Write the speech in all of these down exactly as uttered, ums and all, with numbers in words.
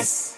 Express.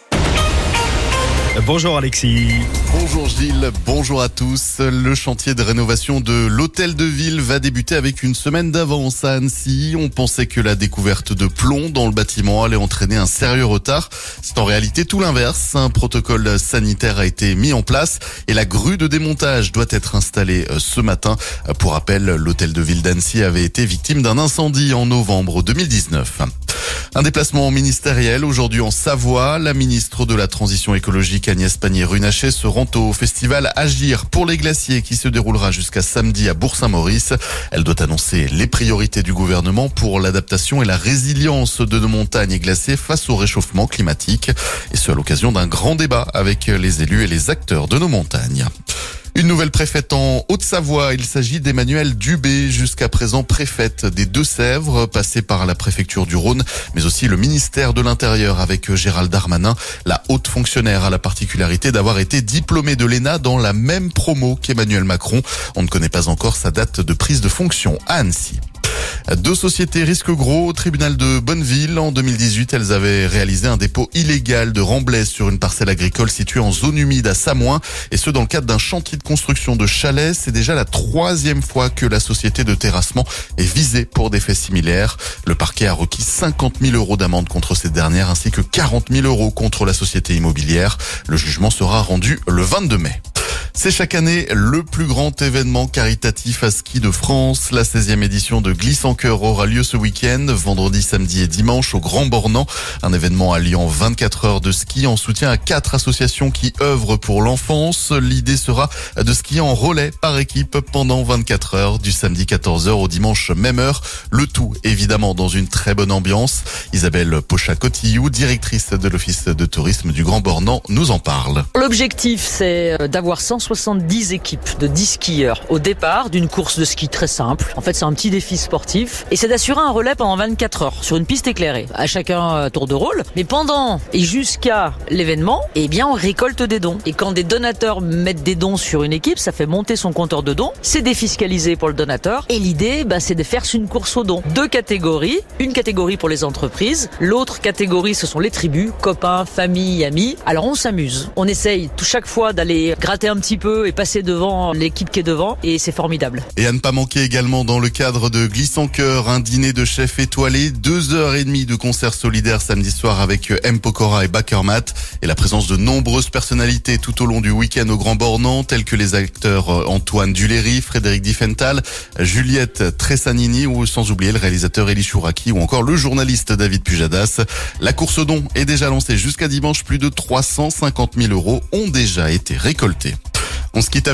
Bonjour Alexis. Bonjour Gilles, bonjour à tous. Le chantier de rénovation de l'hôtel de ville va débuter avec une semaine d'avance à Annecy. On pensait que la découverte de plomb dans le bâtiment allait entraîner un sérieux retard. C'est en réalité tout l'inverse. Un protocole sanitaire a été mis en place et la grue de démontage doit être installée ce matin. Pour rappel, l'hôtel de ville d'Annecy avait été victime d'un incendie en novembre deux mille dix-neuf. Un déplacement ministériel aujourd'hui en Savoie. La ministre de la Transition écologique Agnès Pannier-Runacher se rend au festival Agir pour les glaciers qui se déroulera jusqu'à samedi à Bourg-Saint-Maurice. Elle doit annoncer les priorités du gouvernement pour l'adaptation et la résilience de nos montagnes glacées face au réchauffement climatique. Et ce à l'occasion d'un grand débat avec les élus et les acteurs de nos montagnes. Une nouvelle préfète en Haute-Savoie, il s'agit d'Emmanuelle Dubé, jusqu'à présent préfète des Deux-Sèvres, passée par la préfecture du Rhône, mais aussi le ministère de l'Intérieur avec Gérald Darmanin. La haute fonctionnaire a la particularité d'avoir été diplômée de l'E N A dans la même promo qu'Emmanuel Macron. On ne connaît pas encore sa date de prise de fonction à Annecy. Deux sociétés risquent gros au tribunal de Bonneville. En deux mille dix-huit, elles avaient réalisé un dépôt illégal de remblais sur une parcelle agricole située en zone humide à Samoin. Et ce, dans le cadre d'un chantier de construction de chalets. C'est déjà la troisième fois que la société de terrassement est visée pour des faits similaires. Le parquet a requis cinquante mille euros d'amende contre cette dernière ainsi que quarante mille euros contre la société immobilière. Le jugement sera rendu le vingt-deux mai. C'est chaque année le plus grand événement caritatif à ski de France. La seizième édition de Glisse en Cœur aura lieu ce week-end, vendredi, samedi et dimanche au Grand Bornand. Un événement alliant vingt-quatre heures de ski en soutien à quatre associations qui œuvrent pour l'enfance. L'idée sera de skier en relais par équipe pendant vingt-quatre heures, du samedi quatorze heures au dimanche même heure. Le tout évidemment dans une très bonne ambiance. Isabelle Pochat-Cotillou, directrice de l'Office de tourisme du Grand Bornand, nous en parle. L'objectif, c'est d'avoir cent soixante-dix équipes de dix skieurs au départ d'une course de ski très simple. En fait, c'est un petit défi sportif et c'est d'assurer un relais pendant vingt-quatre heures sur une piste éclairée. À chacun tour de rôle. Mais pendant et jusqu'à l'événement, eh bien, on récolte des dons. Et quand des donateurs mettent des dons sur une équipe, ça fait monter son compteur de dons. C'est défiscalisé pour le donateur. Et l'idée, bah, c'est de faire une course aux dons. Deux catégories. Une catégorie pour les entreprises. L'autre catégorie, ce sont les tribus, copains, famille, amis. Alors, on s'amuse. On essaye tout chaque fois d'aller gratter un petit peu et passer devant l'équipe qui est devant et c'est formidable. Et à ne pas manquer également dans le cadre de Glisse en Cœur, un dîner de chef étoilé, deux heures et demie de concert solidaire samedi soir avec M. Pokora et Bakermat et la présence de nombreuses personnalités tout au long du week-end au Grand Bornand, tels que les acteurs Antoine Duléry, Frédéric Diffenthal, Juliette Tressanini ou sans oublier le réalisateur Elie Chouraki ou encore le journaliste David Pujadas. La course aux dons est déjà lancée jusqu'à dimanche, plus de trois cent cinquante mille euros ont déjà été récoltés. On se quitte